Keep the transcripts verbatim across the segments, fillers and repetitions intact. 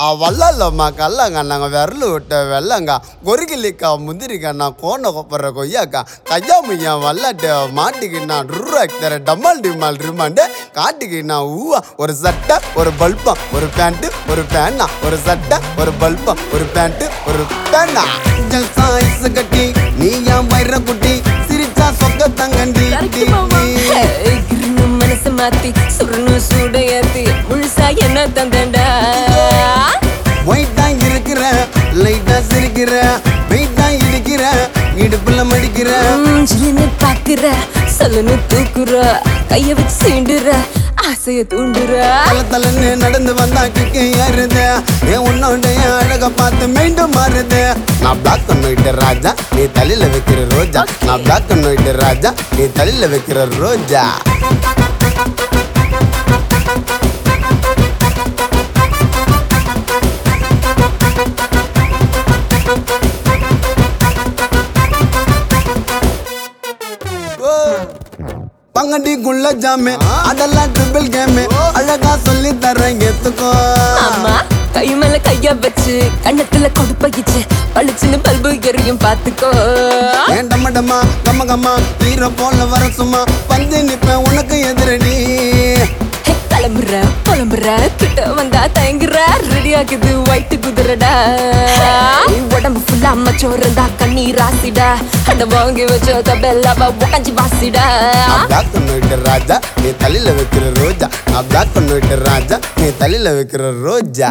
வல்லல்லம்மா கல்லங்க நாங்கள் விரல் விட்ட வெள்ளங்க கொரிக்கிலிக்கா முந்திரிக்கா நான் கோண கொப்பற கொய்யாக்கா கையா முய்யா வல்லாட்டு மாட்டிக்கின்னா ருராக்தர டம்மால் டிம்மால் ரிமாண்டு காட்டுக்கின்னா ஊவா ஒரு சட்டை ஒரு பல்பம் ஒரு பேண்ட்டு ஒரு பேனா ஒரு சட்டை ஒரு பல்பம் ஒரு பேண்ட்டு ஒரு பேனா சாய்ஸ் கட்டி நீ ஏன் வயிற குட்டி சிரிச்சா சொக்க தங்கண்டி மனசு மாத்தி சுருணு சூடையாத்தி முழுசா என்ன தந்தண்டா ஒயிட்டா இருக்கிற லைட்டா சிரிக்கிற வெயிட்டா இடிக்கிற இடுப்புல மடிக்கிற ஜிலின்னு பாக்குற சொல்லுன்னு தூக்குற கைய வச்சு சீண்டுற ஆசைய தூண்டுற தலன்னு நடந்து வந்தா கிக்கு ஏறுது என் உன்னோடைய அழக பார்த்து மீண்டும் மாறுது நான் பிளாக் பண்ணிட்டு ராஜா நீ தலையில வைக்கிற ரோஜா நான் பிளாக் பண்ணிட்டு ராஜா நீ தலையில வைக்கிற ரோஜா பங்கடி குள்ள ஜாமே அதெல்லாம் ட்ரிபிள் கேமே அழகா சொல்லி தரேன் ஏத்துக்கோ அம்மா கை மேல கையா வச்சு கண்ணத்துல கொடுப்பகிச்சு பளிச்சுன்னு பல்பு எரியும் பாத்துக்கோ ஏன் டம்ம டம்மா கம்ம கம்மா ஹீரோ போல வர சும்மா வந்து நிப்பேன் உனக்கு எதிரடி கிளம்புற புலம்புற கிட்ட வந்தா தயங்குற ரெடி ஆகுது ஒயிட் குதிரடா உடம்பு ஃபுல்லா அம்மச்சோறு இருந்தா கண்ணீர் ராசிடா அட வாங்கி வச்ச தபெல்லாவா உடஞ்சி வாசிடா பிளாக் பண்ணிட்டு ராஜா நீ தலையில வைக்கிற ரோஜா நான் பிளாக் பண்ணிட்டு ராஜா நீ தலையில வைக்கிற ரோஜா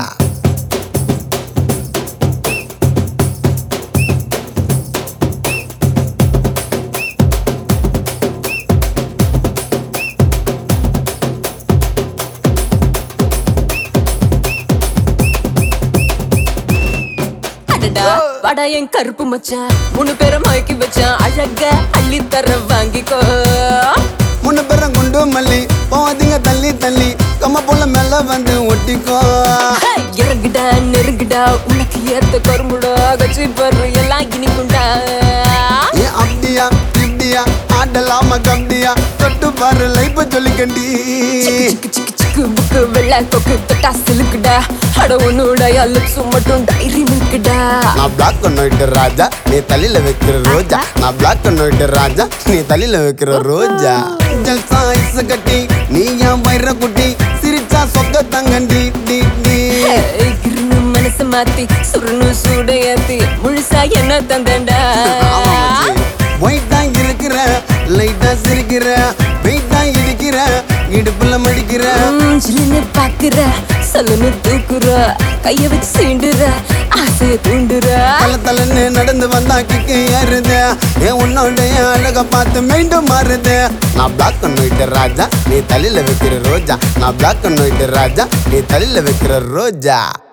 வடா என் கருப்பு மச்சான் மூணு பேரை மயக்கி வச்சான் அழக அள்ளி தர வாங்கிக்கோ மூணு பேரும் குண்டு மல்லி போவாதீங்க தள்ளி தள்ளி கம்ம போல மேல வந்து ஒட்டிக்கோ இறங்குடா நெருங்குடா உனக்கு ஏத்த கரும்புடா கச்சி பரு எல்லாம் இனிக்குண்டா ஏன் அப்படியா இப்படியா ஆடலாம கம்டியா தொட்டு பாரு லைப்ப சொல்லிக்கண்டி புக்கு வெள்ளை கொக்கு தொட்டா சிலுக்குடா அட உன்னுடைய லிப்ஸும் மட்டும் டைரி மில்க்குடா நான் பிளாக் பண்ணிட்டு ராஜா நீ தலையில வைக்கிற ரோஜா நான் பிளாக் பண்ணிட்டு ராஜா நீ தலையில வைக்கிற ரோஜா சாய்ஸ் கட்டி நீ ஏன் வயிற குட்டி சிரிச்சா சொக்க தங்கண்டி மனசு மாத்தி சுருணு சூடையாத்தி முழுசா என்ன தந்தண்டா ஒயிட்டா இருக்கிற லைட்டா சிரிக்கிற வெயிட்டா இடிக்கிற இடுப்புல மடிக்கிற ஜிலின்னு பாக்குற சொல்லுன்னு தூக்குற கைய வச்சு சீண்டுற ஆசைய தூண்டுற தல தலன்னு நடந்து வந்தா கிக்கு ஏறுது என் உன்னோடைய அழக பார்த்து மீண்டும் மாறுது நான் பிளாக் பண்ணிட்டு ராஜா நீ தலையில வைக்கிற ரோஜா நான் பிளாக் பண்ணிட்டு ராஜா நீ தலையில வைக்கிற ரோஜா